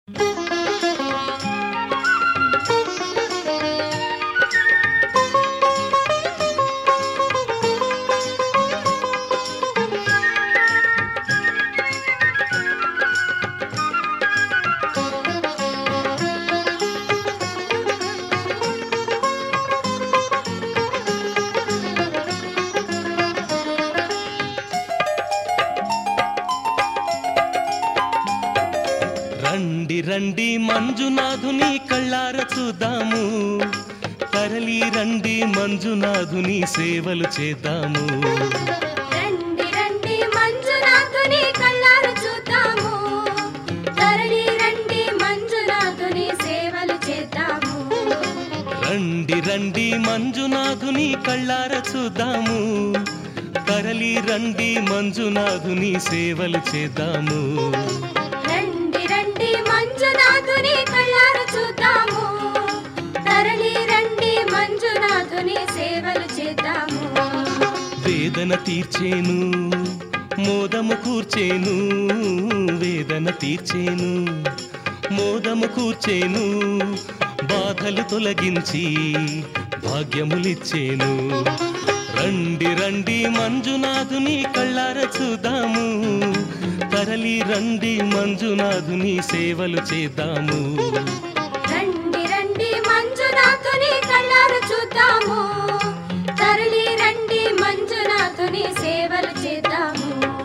రండి రండి మంజునాథుని కళ్ళార చూద్దాము, తరలి రండి మంజునాథుని సేవలు చేద్దాము. రండి రండి మంజునాథుని కళ్ళార చూద్దాము, తరలి రండి మంజునాథుని సేవలు చేద్దాము. రండి రండి మంజునాథుని కళ్ళార చూద్దాము, తరలి రండి మంజునాథుని సేవలు చేద్దాము. రండి రండి మంజునాథుని కళ్ళార చూద్దాము, తరలి రండి మంజునాథుని సేవలు చేద్దాము. వేదన తీర్చేను మోదము కూర్చేను, వేదన తీర్చేను మోదము కూర్చేను, బాధలు తొలగించి భాగ్యములిచ్చేను. రండి రండి మంజునాథుని కళ్ళార చూద్దాము, తరలి రండి మంజునాథుని సేవలు చేద్దాము. రండి రండి మంజునాథుని కళ్ళార చూద్దాము, తరలి రండి మంజునాథుని సేవలు చేద్దాము.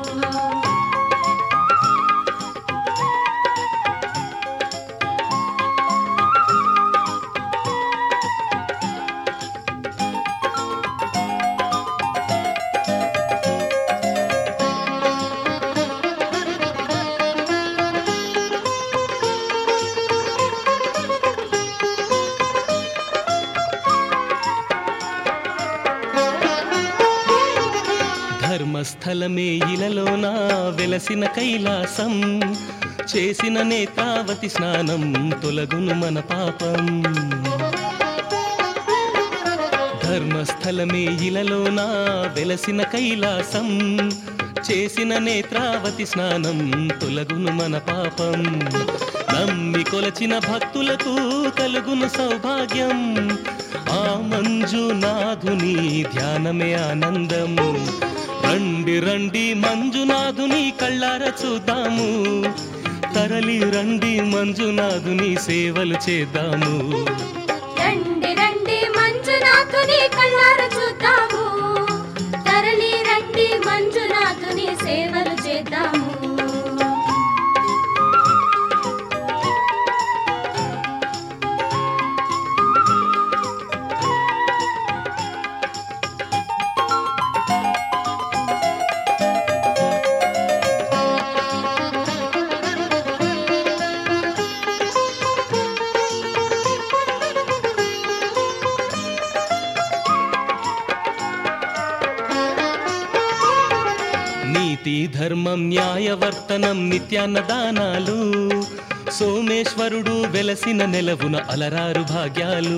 ధర్మస్థలమే ఇలలోన వెలసిన కైలాసం, చేసిన నేత్రావతి స్నానం తొలగును మన పాపం. ధర్మస్థలమే ఇలలోన వెలసిన కైలాసం, చేసిన నేత్రావతి స్నానం తొలగును మన పాపం. నమ్మి కొలచిన భక్తులకు కలుగును సౌభాగ్యం, ఆ మంజునాథుని ధ్యానమే ఆనందం. రండి రండి మంజునాథుని కళ్ళార చూద్దాము, తరలి రండి మంజునాథుని సేవలు చేద్దాము. రండి రండి మంజునాథుని కళ్ళార చూద్దాము, తరలి రండి మంజునాథుని సేవలు చేద్దాము. నీతి ధర్మం న్యాయవర్తనం నిత్యాన్నదానాలు, సోమేశ్వరుడు వెలసిన నెలవున అలరారు భాగ్యాలు.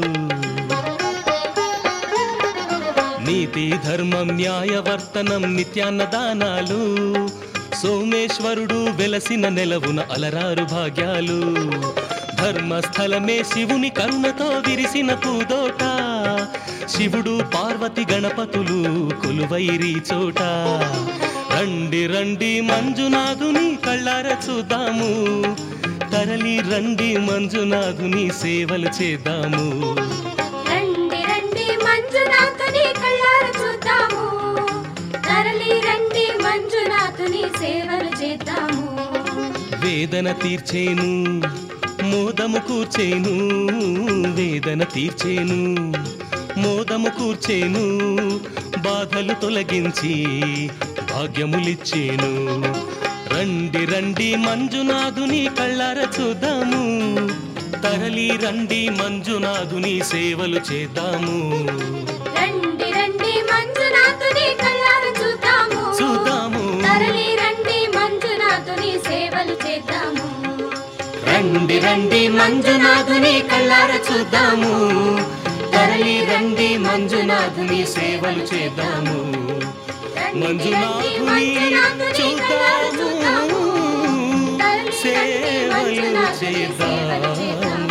నీతి ధర్మం న్యాయవర్తనం నిత్యాన్నదానాలు, సోమేశ్వరుడు వెలసిన నెలవున అలరారు భాగ్యాలు. ధర్మస్థలమే శివుని కరుణతో విరిసిన పూదోట, శివుడు పార్వతి గణపతులు కొలువైరి చోట. రండి రండి మంజునాథుని కళ్ళార చూద్దాము, తరలి రండి మంజునాథుని సేవలు చేద్దాము. రండి రండి మంజునాథుని కళ్ళార చూద్దాము, తరలి రండి మంజునాథుని సేవలు చేద్దాము. వేదన తీర్చేను మోదము కూర్చేను, వేదన తీర్చేను మోదము కూర్చేను, బాధలు తొలగించి భాగ్యములిచ్చేను. రండి రండి మంజునాథుని కళ్ళార చూద్దాము, తరలి రండి మంజునాథుని సేవలు చేద్దాము. రండి రండి మంజునాథుని కళ్ళార చూద్దాము, చూద్దాము. తరలి రండి మంజునాథుని సేవలు చేద్దాము. రండి రండి మంజునాథుని కళ్ళార చూద్దాము, తరలి రండి మంజునాథుని సేవలు చేద్దాము. మంజునాథుని చూద్దాము, సేవలు మంజునాథుని సేవలు చేద్దాము చేద్దాము